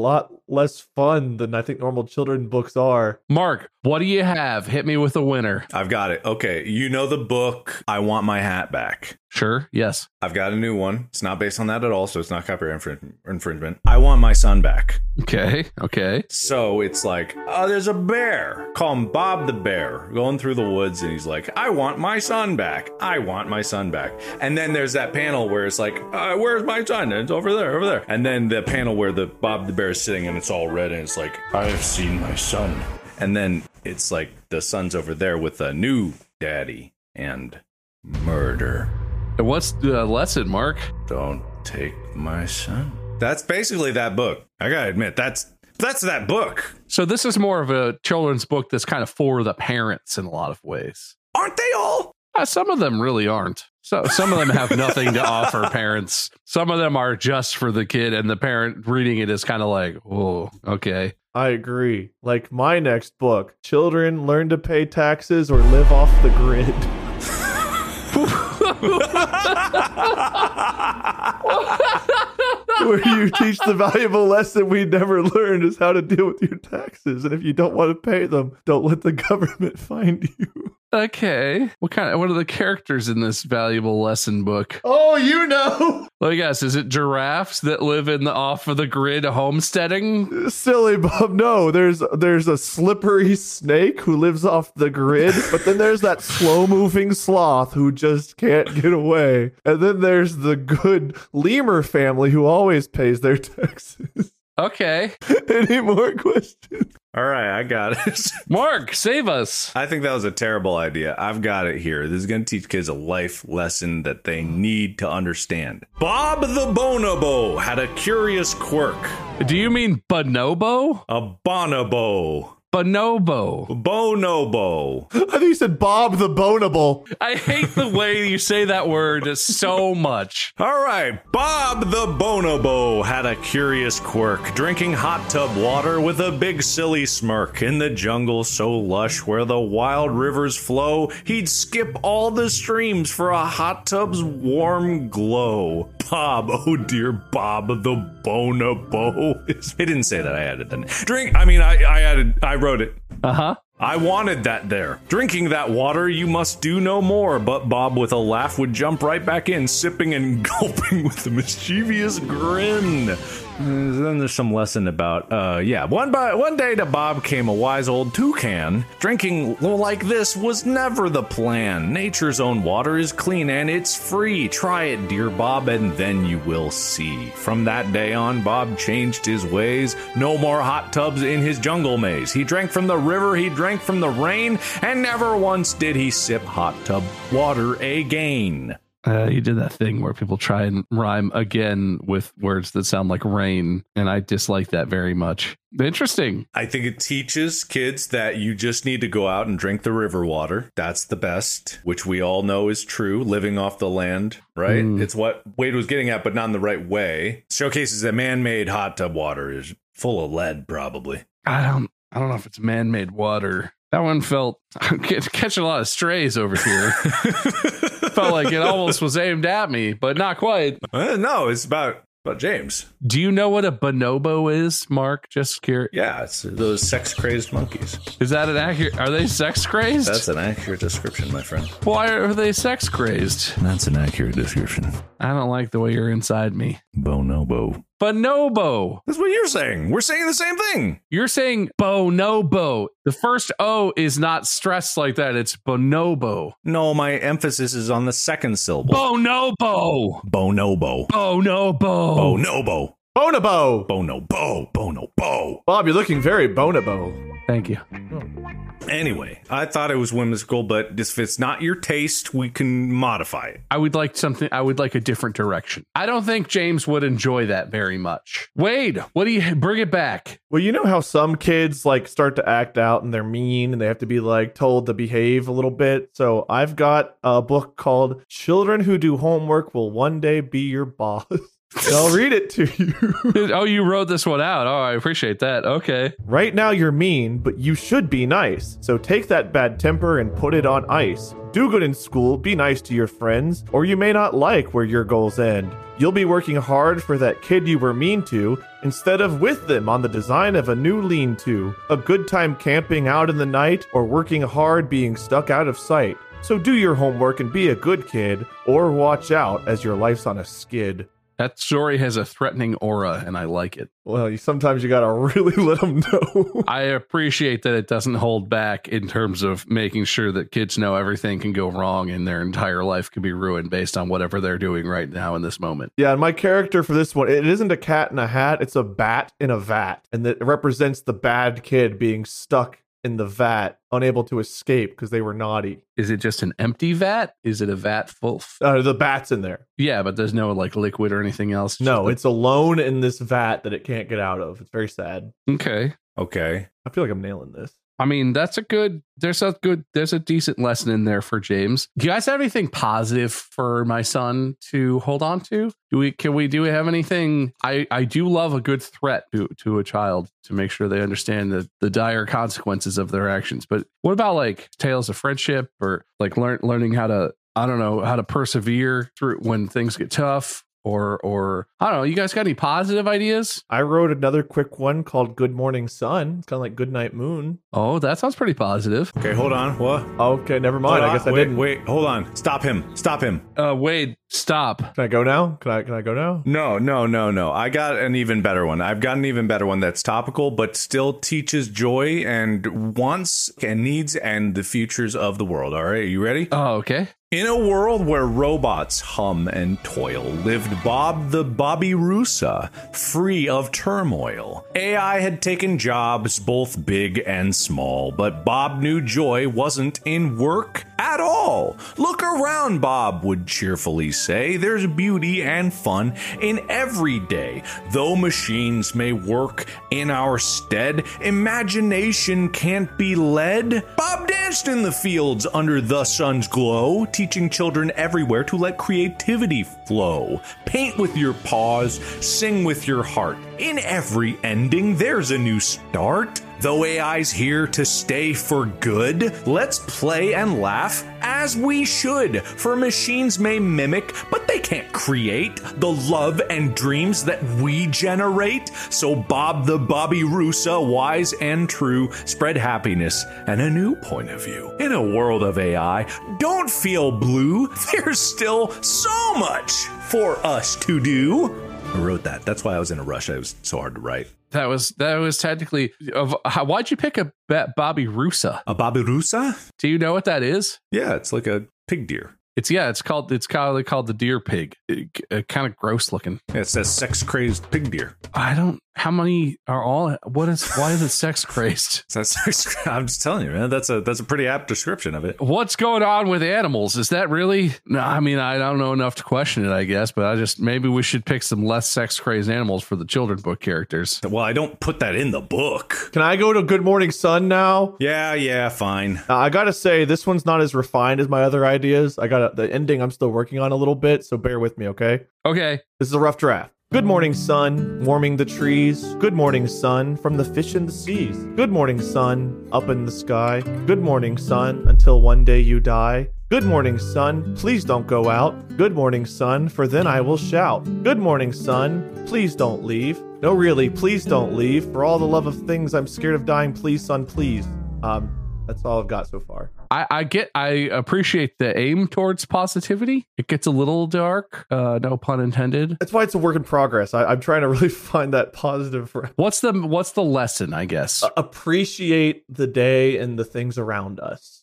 less fun than I think normal children books are. Mark, what do you have? Hit me with a winner. I've got it. Okay, you know the book I Want My Hat Back. Sure, yes. I've got a new one. It's not based on that at all, so it's not copyright infring- infringement. I Want My Son Back. Okay, okay. So it's like, oh, there's a bear. Call him Bob the Bear, going through the woods, and he's like, I want my son back. I want my son back. And then there's that panel where it's like, uh, where's my son? It's over there, over there. And then the panel where the Bob the Bear is sitting, and it's all red, and it's like, I've seen my son. And then it's like the son's over there with a new daddy and murder. What's the lesson, Mark? Don't take my son. That's basically that book. I gotta admit, that's that's that book. So this is more of a children's book that's kind of for the parents in a lot of ways. Aren't they all? Uh, some of them really aren't. So some of them have nothing to offer parents. Some of them are just for the kid, and the parent reading it is kind of like, oh, okay. I agree. Like my next book, Children Learn to Pay Taxes or Live Off the Grid. Where you teach the valuable lesson we never learned is how to deal with your taxes. And if you don't want to pay them, don't let the government find you. Okay. What kind of, what are the characters in this valuable lesson book? Oh, you know. Let me guess, is it giraffes that live in the off of the grid homesteading? Silly Bob, no. There's there's a slippery snake who lives off the grid, but then there's that slow-moving sloth who just can't get away. And then there's the good lemur family who always pays their taxes. Okay. Any more questions? All right, I got it. Mark, save us. I think that was a terrible idea. I've got it here. This is going to teach kids a life lesson that they need to understand. Bob the Bonobo had a curious quirk. Do you mean bonobo? A bonobo. Bonobo. Bonobo. I think you said Bob the Bonable. I hate the way you say that word so much. All right, Bob the Bonobo had a curious quirk, drinking hot tub water with a big silly smirk. In the jungle so lush where the wild rivers flow, he'd skip all the streams for a hot tub's warm glow. Bob, oh dear Bob the Bonobo. It didn't say that, I added that. Drink, I mean, I, I added, I wrote it. Uh-huh. I wanted that there. Drinking that water, you must do no more. But Bob, with a laugh, would jump right back in, sipping and gulping with a mischievous grin. And then there's some lesson about, uh, yeah, one by one day to Bob came a wise old toucan. Drinking like this was never the plan. Nature's own water is clean and it's free. Try it, dear Bob, and then you will see. From that day on, Bob changed his ways. No more hot tubs in his jungle maze. He drank from the river, he drank from the rain, and never once did he sip hot tub water again. Uh, you did that thing where people try and rhyme again with words that sound like rain, and I dislike that very much. Interesting. I think it teaches kids that you just need to go out and drink the river water. That's the best, which we all know is true, living off the land, right? Mm. It's what Wade was getting at, but not in the right way. Showcases that man-made hot tub water is full of lead, probably. I don't, I don't know if it's man-made water. That one felt, I'm catching a lot of strays over here. Felt like it almost was aimed at me, but not quite. Uh, no, it's about about James. Do you know what a bonobo is, Mark? Just curious. Yeah, it's those sex-crazed monkeys. Is that an accurate? Are they sex-crazed? That's an accurate description, my friend. Why are they sex-crazed? That's an accurate description. I don't like the way you're inside me. Bonobo. Bonobo. That's what you're saying. We're saying the same thing. You're saying bonobo. The first O is not stressed like that. It's bonobo. No, my emphasis is on the second syllable. Bonobo. Bonobo. Bonobo. Bonobo. Bonobo. Bonobo. Bonobo. Bob, you're looking very bonobo. Thank you. Oh. Anyway, I thought it was whimsical, but if it's not your taste, we can modify it. I would like something, I would like a different direction. I don't think James would enjoy that very much. Wade, what do you, bring it back? Well, you know how some kids like start to act out and they're mean and they have to be like told to behave a little bit. So I've got a book called Children Who Do Homework Will One Day Be Your Boss. I'll read it to you. Oh, you wrote this one out. Oh, I appreciate that. Okay. Right now you're mean, but you should be nice. So take that bad temper and put it on ice. Do good in school, be nice to your friends, or you may not like where your goals end. You'll be working hard for that kid you were mean to, instead of with them on the design of a new lean-to. A good time camping out in the night, or working hard being stuck out of sight. So do your homework and be a good kid, or watch out as your life's on a skid. That story has a threatening aura, and I like it. Well, you, sometimes you gotta really let them know. I appreciate that it doesn't hold back in terms of making sure that kids know everything can go wrong and their entire life can be ruined based on whatever they're doing right now in this moment. Yeah, and my character for this one, it isn't a cat in a hat, it's a bat in a vat. And that represents the bad kid being stuck in the vat, unable to escape because they were naughty. Is it just an empty vat? Is it a vat full? Uh, the bat's in there. Yeah, but there's no like liquid or anything else. It's no, just it's alone in this vat that it can't get out of. It's very sad. a- okay. Okay. I feel like I'm nailing this. I mean, that's a good, there's a good, there's a decent lesson in there for James. Do you guys have anything positive for my son to hold on to? Do we, can we, do we have anything? I, I do love a good threat to, to a child to make sure they understand the, the dire consequences of their actions. But what about like tales of friendship or like learn, learning how to, I don't know, how to persevere through when things get tough? Or, or I don't know. You guys got any positive ideas? I wrote another quick one called Good Morning Sun. It's kind of like Good Night Moon. Oh, that sounds pretty positive. Okay, hold on. What? Okay, never mind. Hold I on. guess I wait, didn't. Wait, hold on. Stop him. Stop him. Uh, Wade, stop. Can I go now? Can I? Can I go now? No, no, no, no. I got an even better one. I've got an even better one that's topical, but still teaches joy and wants and needs and the futures of the world. All right, are you ready? Oh, okay. In a world where robots hum and toil, lived Bob the Bobby Rusa, free of turmoil. A I had taken jobs both big and small, but Bob knew joy wasn't in work at all. Look around, Bob would cheerfully say. There's beauty and fun in every day. Though machines may work in our stead, imagination can't be led. Bob danced in the fields under the sun's glow, teaching children everywhere to let creativity flow. Paint with your paws, sing with your heart. In every ending, there's a new start. Though A I's here to stay for good, let's play and laugh as we should. For machines may mimic, but they can't create the love and dreams that we generate. So Bob the Bobby Rusa, wise and true, spread happiness and a new point of view. In a world of A I, don't feel blue. There's still so much for us to do. I wrote that. That's why I was in a rush. It was so hard to write. That was that was technically. Of, how, why'd you pick a Bobby Rusa? A Bobby Rusa? Do you know what that is? Yeah, it's like a pig deer. It's yeah. It's called. It's called called the deer pig. It, uh, kind of gross looking. Yeah, it says sex crazed pig deer. I don't. How many are all? What is? Why is it sex crazed? So sex, I'm just telling you, man. That's a that's a pretty apt description of it. What's going on with animals? Is that really? No, I mean I don't know enough to question it. I guess, but I just maybe we should pick some less sex crazed animals for the children book characters. Well, I don't put that in the book. Can I go to Good Morning Sun now? Yeah, yeah, fine. Uh, I gotta say, this one's not as refined as my other ideas. I got the ending I'm still working on a little bit, so bear with me, okay? Okay. This is a rough draft. Good morning, sun, warming the trees. Good morning, sun, from the fish in the seas. Good morning, sun, up in the sky. Good morning, sun, until one day you die. Good morning, sun, please don't go out. Good morning, sun, for then I will shout. Good morning, sun, please don't leave. No, really, please don't leave. For all the love of things, I'm scared of dying. Please, sun, please. Um, that's all I've got so far. I, I get, I appreciate the aim towards positivity. It gets a little dark, uh, no pun intended. That's why it's a work in progress. I, I'm trying to really find that positive. What's the, what's the lesson, I guess? Uh, appreciate the day and the things around us.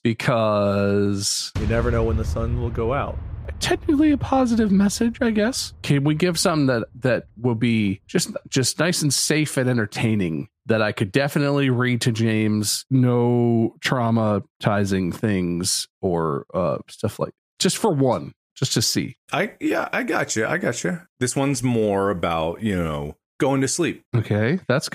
Because you never know when the sun will go out. Technically a positive message, I guess. Can we give something that, that will be just, just nice and safe and entertaining? That I could definitely read to James, no traumatizing things or uh, stuff like just for one, just to see. I yeah, I got you. I got you. This one's more about, you know, going to sleep. Okay, that's good.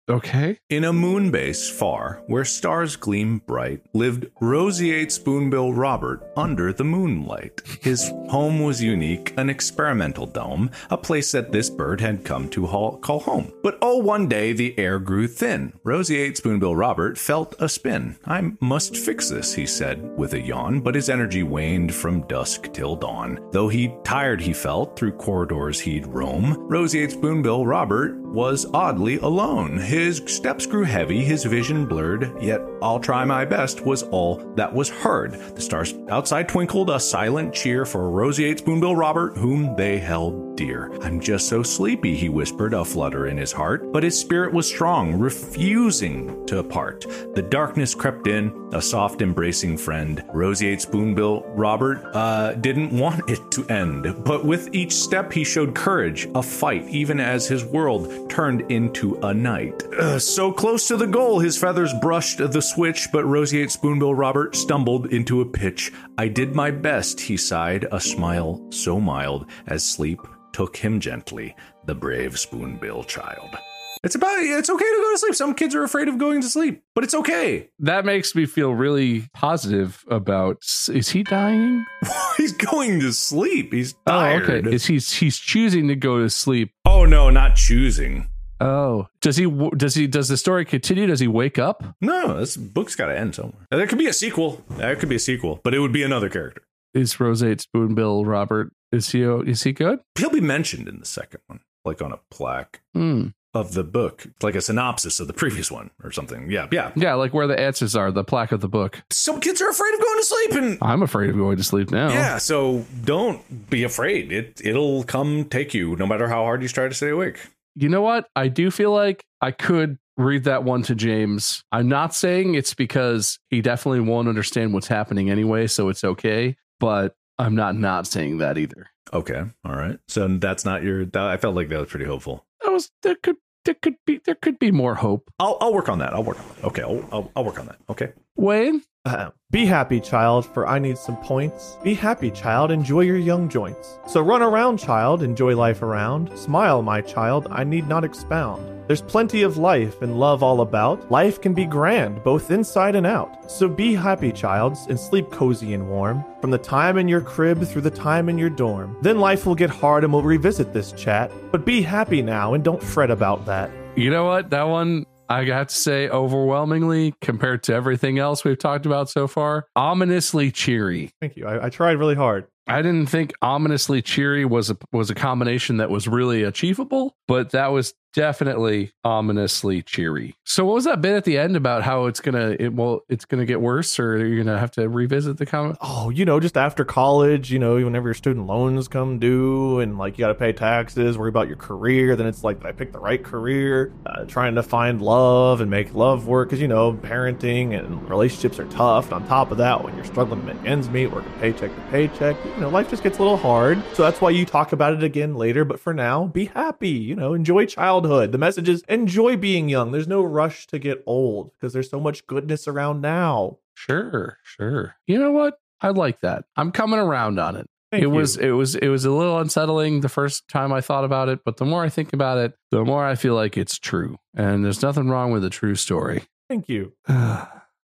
Okay. In a moon base far, where stars gleam bright, lived Roseate Spoonbill Robert under the moonlight. His home was unique, an experimental dome, a place that this bird had come to call home. But oh, one day the air grew thin. Roseate Spoonbill Robert felt a spin. I must fix this, he said with a yawn, but his energy waned from dusk till dawn. Though he tired he felt, through corridors he'd roam, Roseate Spoonbill Robert was oddly alone. His steps grew heavy, his vision blurred, yet I'll try my best was all that was heard. The stars outside twinkled, a silent cheer for Roseate Spoonbill Robert, whom they held dear. I'm just so sleepy, he whispered, a flutter in his heart, but his spirit was strong, refusing to part. The darkness crept in, a soft embracing friend. Roseate Spoonbill Robert uh, didn't want it to end, but with each step he showed courage, a fight, even as his world turned into a night. Uh, so close to the goal, his feathers brushed the switch, but Roseate Spoonbill Robert stumbled into a pitch. I did my best, he sighed, a smile so mild as sleep took him gently, the brave Spoonbill child. It's about, it's okay to go to sleep. Some kids are afraid of going to sleep, but it's okay. That makes me feel really positive about, is he dying? He's going to sleep. He's tired. Oh, okay. Is he, he's choosing to go to sleep. Oh, no, not choosing. Oh, does he, does he, does the story continue? Does he wake up? No, this book's got to end somewhere. There could be a sequel. There could be a sequel, but it would be another character. Is Roseate Spoonbill Robert, is he, is he good? He'll be mentioned in the second one, like on a plaque. Hmm. Of the book, like a synopsis of the previous one or something. Yeah, yeah. Yeah, like where the answers are, the plaque of the book. Some kids are afraid of going to sleep. And I'm afraid of going to sleep now. Yeah, so don't be afraid. It, it'll come take you, no matter how hard you try to stay awake. You know what? I do feel like I could read that one to James. I'm not saying it's because he definitely won't understand what's happening anyway, so it's okay. But I'm not not saying that either. Okay, all right. So that's not your... That, I felt like that was pretty hopeful. That was... There could... There could be there could be more hope. I'll I'll work on that. I'll work on that. Okay, I'll I'll, I'll work on that. Okay. Wayne? Uh, be happy, child, for I need some points. Be happy, child, enjoy your young joints. So run around, child, enjoy life around. Smile, my child, I need not expound. There's plenty of life and love all about. Life can be grand, both inside and out. So be happy, childs, and sleep cozy and warm. From the time in your crib through the time in your dorm. Then life will get hard and we'll revisit this chat. But be happy now and don't fret about that. You know what? That one... I got to say, overwhelmingly, compared to everything else we've talked about so far, ominously cheery. Thank you. I, I tried really hard. I didn't think ominously cheery was a, was a combination that was really achievable, but that was definitely ominously cheery. So what was that bit at the end about how it's gonna it well it's gonna get worse, or you're gonna have to revisit the comment? Oh, you know, just after college, you know, whenever your student loans come due and like you got to pay taxes, worry about your career, then it's like, did I pick the right career? Uh, trying to find love and make love work, because you know, parenting and relationships are tough. And on top of that, when you're struggling to make ends meet, working paycheck to paycheck, you know, life just gets a little hard. So that's why you talk about it again later. But for now, be happy. You know, enjoy childhood. The message is enjoy being young. There's no rush to get old because there's so much goodness around now. Sure, sure. You know what? I like that. I'm coming around on it. Thank it you. was it was it was a little unsettling the first time I thought about it, but the more I think about it, the more I feel like it's true. And there's nothing wrong with a true story. Thank you. You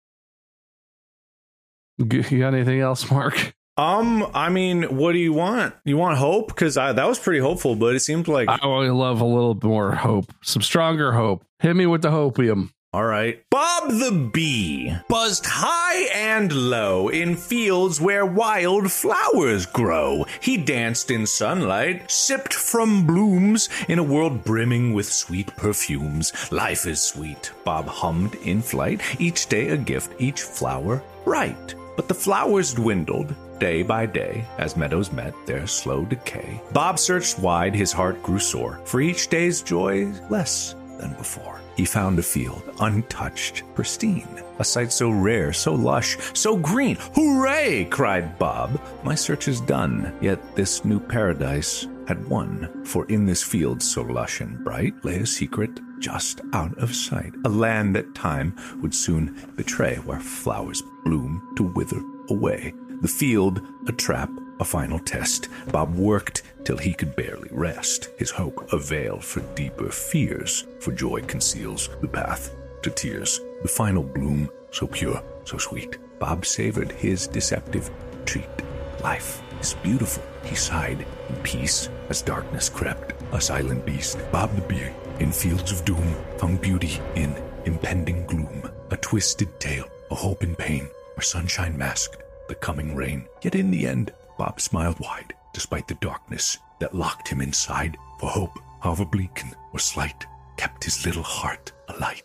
got anything else, Mark? Um, I mean, what do you want? You want hope? Because I that was pretty hopeful, but it seemed like... I only love a little more hope. Some stronger hope. Hit me with the hopium. All right. Bob the Bee buzzed high and low in fields where wild flowers grow. He danced in sunlight, sipped from blooms in a world brimming with sweet perfumes. Life is sweet, Bob hummed in flight. Each day a gift, each flower bright. But the flowers dwindled day by day as meadows met their slow decay. Bob searched wide, his heart grew sore, for each day's joy less than before. He found a field untouched, pristine, a sight so rare, so lush, so green. Hooray! Cried Bob. My search is done, yet this new paradise had won. For in this field so lush and bright lay a secret just out of sight, a land that time would soon betray, where flowers bloom to wither away. The field, a trap, a final test. Bob worked till he could barely rest. His hope a veil for deeper fears, for joy conceals the path to tears. The final bloom, so pure, so sweet. Bob savored his deceptive treat. Life is beautiful, he sighed in peace as darkness crept. A silent beast, Bob the Beard, in fields of doom, found beauty in impending gloom. A twisted tale, a hope in pain, where sunshine masked the coming rain. Yet in the end, Bob smiled wide, despite the darkness that locked him inside. For hope, however bleak or slight, kept his little heart alight.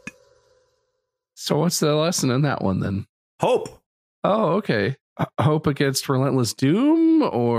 So what's the lesson in that one then? Hope! Oh, okay. Uh, hope against relentless doom,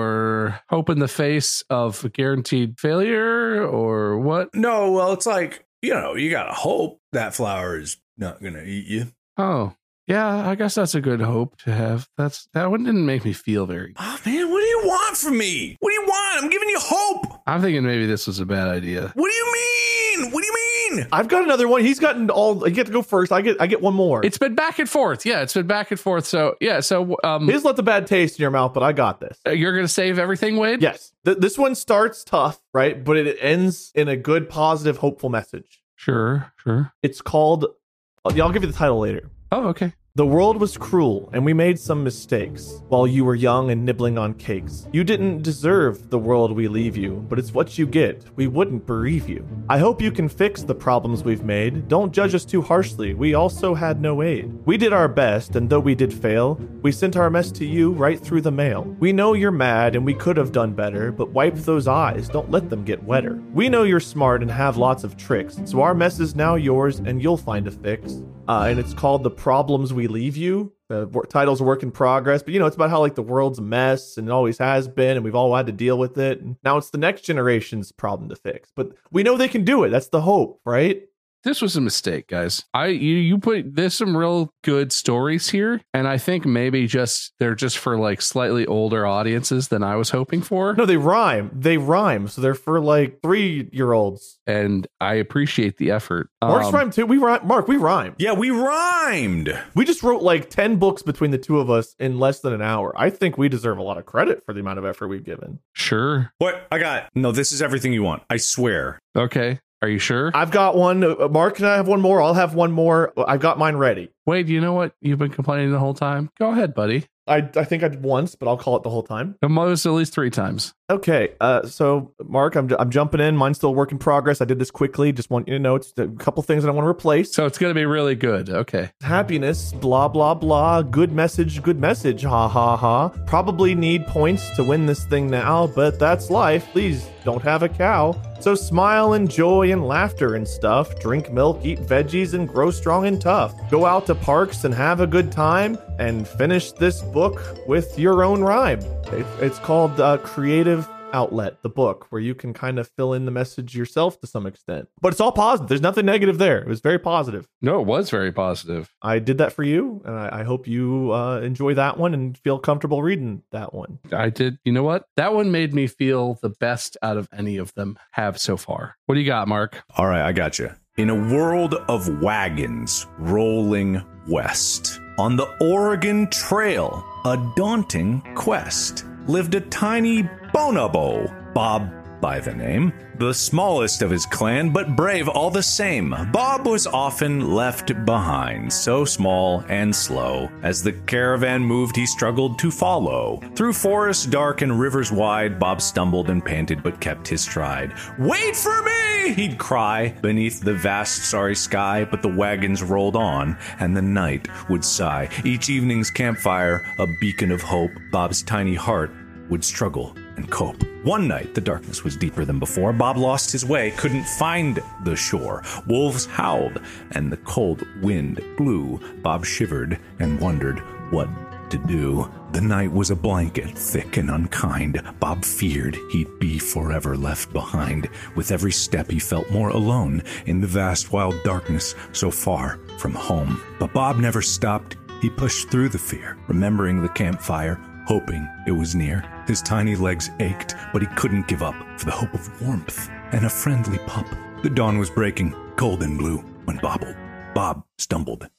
or hope in the face of guaranteed failure, or what? No, well, it's like, you know, you gotta hope that flower is not gonna eat you. Oh, yeah, I guess that's a good hope to have. That's that one didn't make me feel very. Oh, man, what do you want from me? What do you want? I'm giving you hope. I'm thinking maybe this was a bad idea. What do you mean? What do you mean? I've got another one. He's gotten all. You get to go first. I get. I get one more. It's been back and forth. Yeah, it's been back and forth. So yeah, so um, He's left a bad taste in your mouth, but I got this. you're gonna save everything, Wade? Yes. Th- this one starts tough, right? But it ends in a good, positive, hopeful message. Sure, sure. It's called. I'll give you the title later. Oh, okay. The world was cruel, and we made some mistakes while you were young and nibbling on cakes. You didn't deserve the world we leave you, but it's what you get. We wouldn't bereave you. I hope you can fix the problems we've made. Don't judge us too harshly. We also had no aid. We did our best, and though we did fail, we sent our mess to you right through the mail. We know you're mad, and we could have done better, but wipe those eyes. Don't let them get wetter. We know you're smart and have lots of tricks, so our mess is now yours, and you'll find a fix. Uh, and it's called The Problems We Leave You. The w- title's a work in progress, but you know, it's about how like the world's a mess and it always has been, and we've all had to deal with it. And now it's the next generation's problem to fix. But we know they can do it. That's the hope, right? This was a mistake, guys. I you you put there's some real good stories here, and I think maybe just they're just for like slightly older audiences than I was hoping for. No, they rhyme. They rhyme, so they're for like three year olds. And I appreciate the effort. Mark's Um, rhyme too. We rhyme. Mark, we rhyme. Yeah, we rhymed. We just wrote like ten books between the two of us in less than an hour. I think we deserve a lot of credit for the amount of effort we've given. Sure. What? I got. No, this is everything you want. I swear. Okay. Are you sure? I've got one. Uh, Mark and I have one more. I'll have one more. I've got mine ready. Wade, you know what? You've been complaining the whole time. Go ahead, buddy. I, I think I did once, but I'll call it the whole time. Most at least three times. Okay, uh, so Mark, I'm I'm jumping in. Mine's still a work in progress. I did this quickly. Just want you to know it's a couple things that I want to replace. So it's going to be really good. Okay. Happiness, blah blah blah. Good message, good message. Ha ha ha. Probably need points to win this thing now, but that's life. Please don't have a cow. So smile and joy and laughter and stuff. Drink milk, eat veggies, and grow strong and tough. Go out to parks and have a good time, and finish this book with your own rhyme. It, it's called uh, Creative Outlet, the book, where you can kind of fill in the message yourself to some extent. But it's all positive. There's nothing negative there. It was very positive. No, it was very positive. I did that for you, and I, I hope you uh, enjoy that one and feel comfortable reading that one. I did. You know what? That one made me feel the best out of any of them have so far. What do you got, Mark? All right, I got you. In a world of wagons rolling west, on the Oregon Trail, a daunting quest, lived a tiny bonobo, Bob by the name, the smallest of his clan, but brave all the same. Bob was often left behind, so small and slow. As the caravan moved, he struggled to follow. Through forests dark and rivers wide, Bob stumbled and panted, but kept his stride. "Wait for me!" he'd cry beneath the vast starry sky, but the wagons rolled on, and the night would sigh. Each evening's campfire, a beacon of hope, Bob's tiny heart would struggle and cope. One night, the darkness was deeper than before. Bob lost his way, couldn't find the shore. Wolves howled, and the cold wind blew. Bob shivered and wondered what to do. The night was a blanket, thick and unkind. Bob feared he'd be forever left behind. With every step, he felt more alone in the vast wild darkness so far from home. But Bob never stopped. He pushed through the fear, remembering the campfire, hoping it was near. His tiny legs ached, but he couldn't give up for the hope of warmth and a friendly pup. The dawn was breaking, cold and blue, when Bob, Bob stumbled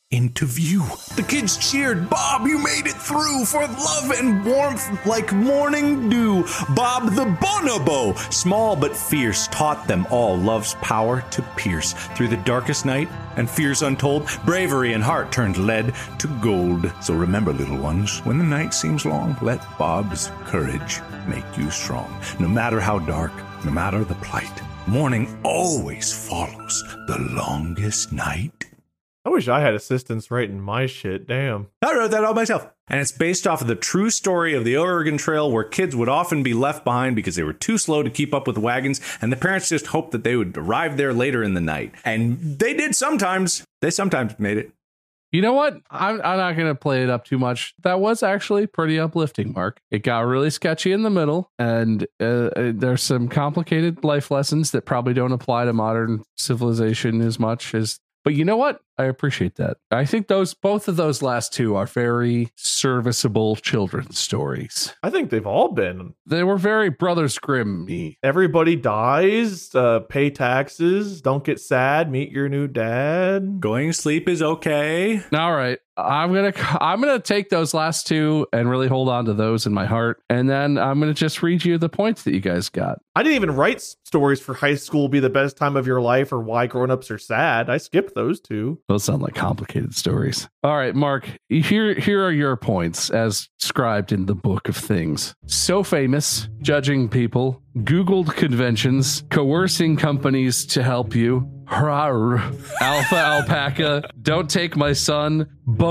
into view. The kids cheered, "Bob, you made it through, for love and warmth like morning dew. Bob the Bonobo, small but fierce, taught them all love's power to pierce. Through the darkest night and fears untold, bravery and heart turned lead to gold. So remember, little ones, when the night seems long, let Bob's courage make you strong. No matter how dark, no matter the plight, morning always follows the longest night." I wish I had assistants writing my shit. Damn. I wrote that all myself. And it's based off of the true story of the Oregon Trail, where kids would often be left behind because they were too slow to keep up with wagons, and the parents just hoped that they would arrive there later in the night. And they did sometimes. They sometimes made it. You know what? I'm, I'm not going to play it up too much. That was actually pretty uplifting, Mark. It got really sketchy in the middle, and uh, there's some complicated life lessons that probably don't apply to modern civilization as much as. But you know what? I appreciate that. I think those both of those last two are very serviceable children's stories. I think they've all been. They were very Brothers Grimm-y. Everybody dies, uh, pay taxes, don't get sad, meet your new dad. Going to sleep is okay. All right. I'm going to I'm going to take those last two and really hold on to those in my heart. And then I'm going to just read you the points that you guys got. I didn't even write stories for high school be the best time of your life or why grown-ups are sad. I skipped those two. Those sound like complicated stories. All right, Mark, here, here are your points as scribed in the book of things. So famous, judging people, Googled conventions, coercing companies to help you, Rawr, alpha alpaca, don't take my son,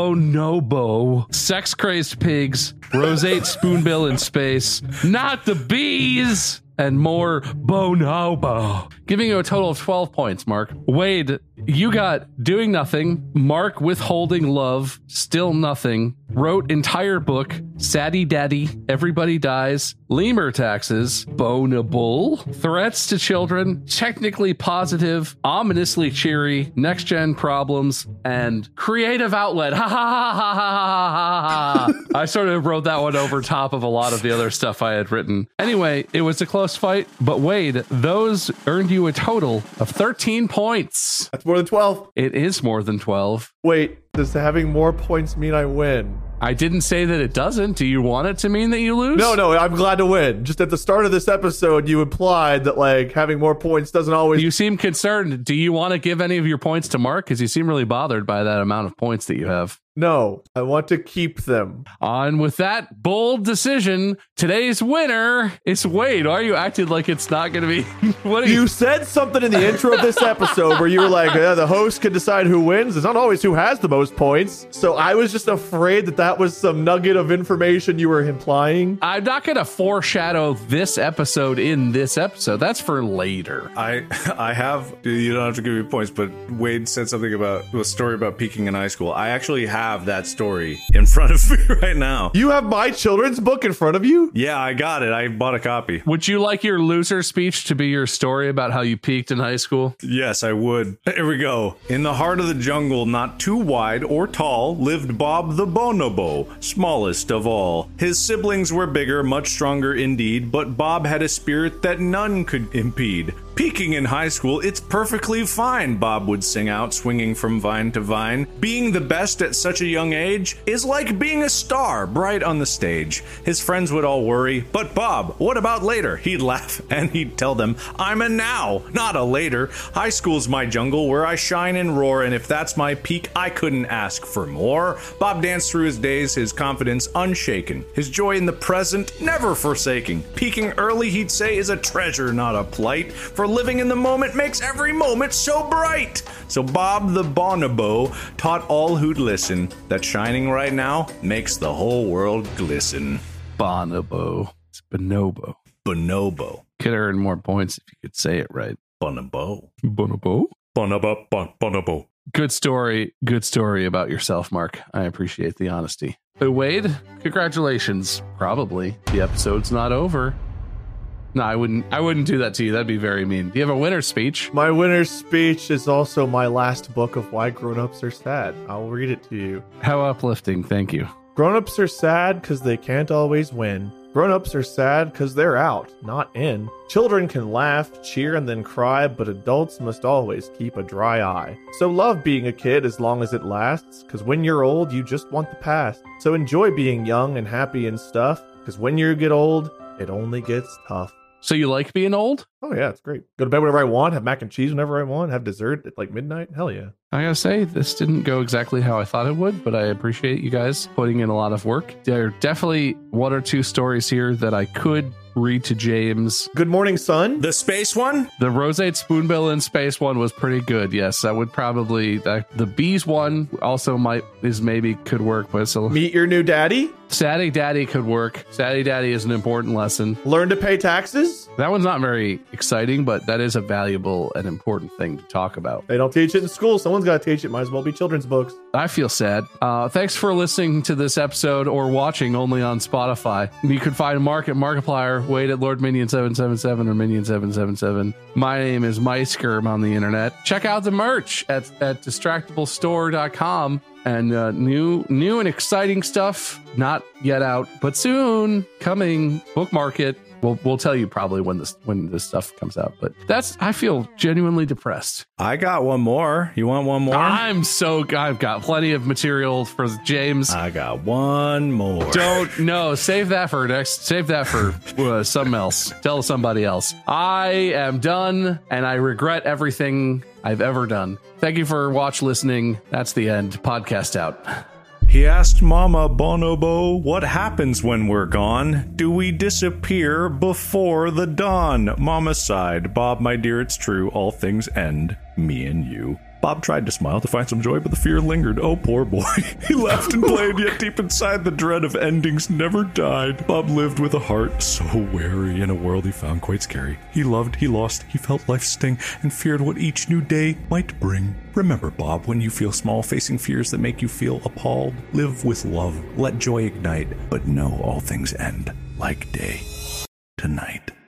bonobo, sex crazed pigs, roseate spoonbill in space, not the bees, and more bonobo. Giving you a total of twelve points, Mark. Wade, you got doing nothing, Mark withholding love, still nothing, wrote entire book, Saddy Daddy, Everybody Dies, Lemur Taxes, Bonable, Threats to Children, Technically Positive, Ominously Cheery, Next Gen Problems, and Creative Outlet. Ha ha ha ha ha ha ha. I sort of wrote that one over top of a lot of the other stuff I had written. Anyway, it was a close fight, but Wade, those earned you a total of thirteen points. That's more than twelve. It is more than twelve. Wait, does having more points mean I win? I didn't say that it doesn't. Do you want it to mean that you lose? No, no, I'm glad to win. Just at the start of this episode, you implied that like having more points doesn't always. You seem concerned. Do you want to give any of your points to Mark? Because you seem really bothered by that amount of points that you have. No, I want to keep them. On with that bold decision, today's winner is Wade. Why are you acting like it's not going to be? What are you? You said something in the intro of this episode where you were like, yeah, the host can decide who wins. It's not always who has the most points. So I was just afraid that that was some nugget of information you were implying. I'm not going to foreshadow this episode in this episode. That's for later. I I have, you don't have to give me points, but Wade said something about a story about peaking in high school. I actually have have that story in front of me right now. You have my children's book in front of you? Yeah, I got it. I bought a copy. Would you like your loser speech to be your story about how you peaked in high school? Yes, I would. Here we go. In the heart of the jungle, not too wide or tall, lived Bob the Bonobo, smallest of all. His siblings were bigger, much stronger indeed, but Bob had a spirit that none could impede. Peaking in high school, it's perfectly fine, Bob would sing out, swinging from vine to vine. Being the best at such a young age is like being a star bright on the stage. His friends would all worry, but Bob, what about later? He'd laugh and he'd tell them, I'm a now, not a later. High school's my jungle where I shine and roar, and if that's my peak, I couldn't ask for more. Bob danced through his days, his confidence unshaken, his joy in the present never forsaking. Peaking early, he'd say, is a treasure, not a plight. For living in the moment makes every moment so bright. So Bob the Bonobo taught all who'd listen that shining right now makes the whole world glisten. Bonobo. It's bonobo. Bonobo. Could earn more points if you could say it right. Bonobo. Bonobo? Bonobo. Bon- Bonobo. Good story. Good story about yourself, Mark. I appreciate the honesty. But Wade, congratulations. Probably. The episode's not over. No, I wouldn't I wouldn't do that to you. That'd be very mean. Do you have a winner's speech? My winner's speech is also my last book of Why Grown-Ups Are Sad. I'll read it to you. How uplifting. Thank you. Grown-ups are sad because they can't always win. Grown-ups are sad because they're out, not in. Children can laugh, cheer, and then cry, but adults must always keep a dry eye. So love being a kid as long as it lasts, because when you're old, you just want the past. So enjoy being young and happy and stuff, because when you get old, it only gets tough. So you like being old? Oh yeah, it's great. Go to bed whenever I want, have mac and cheese whenever I want, have dessert at like midnight. Hell yeah. I gotta say, this didn't go exactly how I thought it would, but I appreciate you guys putting in a lot of work. There are definitely one or two stories here that I could read to James. Good morning, son. The space one? The Roseate Spoonbill in space one was pretty good. Yes, I would probably. The, the bees one also might is maybe could work, but it's a Meet your new daddy. Saddy Daddy could work. Saddy Daddy is an important lesson. Learn to pay taxes. That one's not very exciting, but that is a valuable and important thing to talk about. They don't teach it in school. Someone's got to teach it. Might as well be children's books. I feel sad. Uh, thanks for listening to this episode or watching only on Spotify. You can find Mark at Markiplier, Wade at Lord Minion seven seven seven or Minion seven seven seven. My name is Meisker on the internet. Check out the merch at, at distractible store dot com. And uh, new, new and exciting stuff, not yet out, but soon coming. Bookmark it. We'll we'll tell you probably when this when this stuff comes out. But that's I feel genuinely depressed. I got one more. You want one more? I'm so I've got plenty of material for James. I got one more. Don't no save that for next. Save that for uh, something else. Tell somebody else. I am done, and I regret everything I've ever done. Thank you for watch listening. That's the end. Podcast out. He asked Mama Bonobo, what happens when we're gone? Do we disappear before the dawn? Mama sighed, Bob, my dear, it's true. All things end. Me and you. Bob tried to smile to find some joy, but the fear lingered. Oh, poor boy. He laughed and played, yet deep inside the dread of endings never died. Bob lived with a heart so wary in a world he found quite scary. He loved, he lost, he felt life's sting, and feared what each new day might bring. Remember, Bob, when you feel small, facing fears that make you feel appalled, live with love, let joy ignite, but know all things end like day to night.